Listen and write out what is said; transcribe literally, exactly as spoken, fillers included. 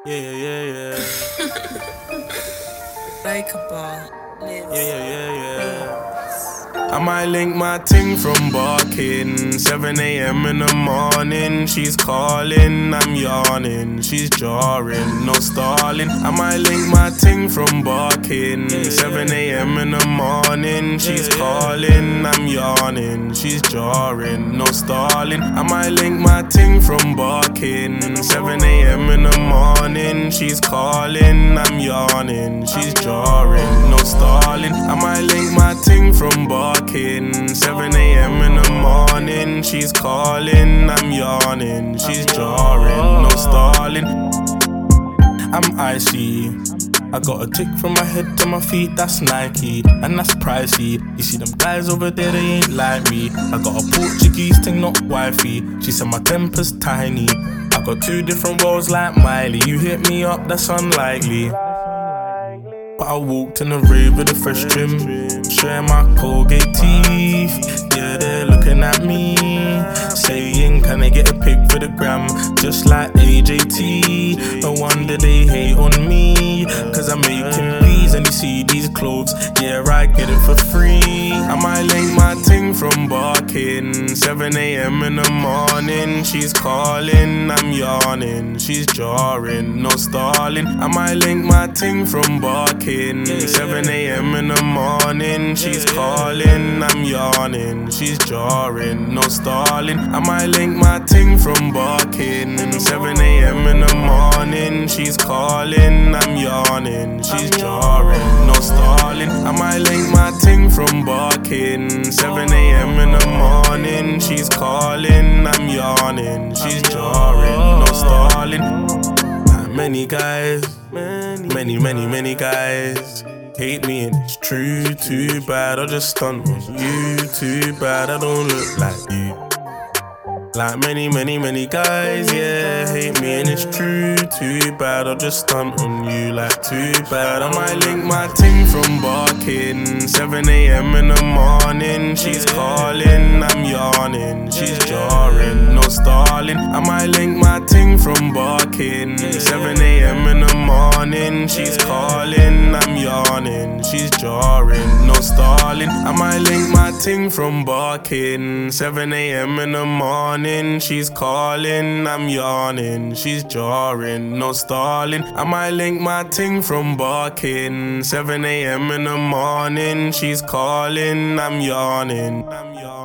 Yeah, yeah, yeah, Like a ball. yeah, yeah, yeah, yeah. I might link my ting from barking. seven a.m. in the morning, she's calling, I'm yawning. She's jarring, no stalling. I might link my ting from barking. seven a.m. in the morning, she's calling, I'm yawning. She's jarring, no stalling. I might link my ting from barking. seven a.m. in the morning, she's calling, I'm yawning. She's jarring, no stalling. I might link my ting from barking. seven a.m. in the morning, she's calling, I'm yawning. She's jarring, no stalling. I'm icy. I got a tick from my head to my feet, that's Nike, and that's pricey. You see them guys over there, they ain't like me. I got a Portuguese thing, not wifey. She said my temper's tiny. I got two different roles like Miley. You hit me up, that's unlikely. But I walked in the rave with a fresh trim, sharing my Colgate teeth. Yeah, they're looking at me, saying, can I get a pic for the gram? Just like A J T. No wonder they hate on me, cause I'm making these and you see these clothes. Yeah, I get it for free. I might link my ting from barking. seven a.m. in the morning, she's calling, I'm yawning. She's jarring, no stalling. I might link my ting from barking. seven a.m. in the morning, she's calling, I'm yawning. She's jarring, no stalling. I might link my ting from barking. seven a.m. in the morning, she's calling, I'm yawning. She's jarring, no stalling. I might link my ting from barking. seven a.m. in the morning, she's calling, I'm yawning. She's jarring, no stalling. Many guys, many, many, many guys hate me and it's true, too bad. I just stunt on you, too bad. I don't look like you. Like many, many, many guys, yeah, hate me and it's true, too bad. I'll just stunt on you like too bad. I might link my ting from barking. seven a.m. in the morning, she's calling, I'm yawning. She's jarring, no stalling. I might link my ting from barking. seven a.m. in the morning, she's calling, I'm yawning. She's jarring, no stalling. I might link my ting from barking. seven a.m. in the morning, she's calling, I'm yawning. She's jarring, no stalling. I might link my ting from barking. seven a.m. in the morning, she's calling, I'm yawning.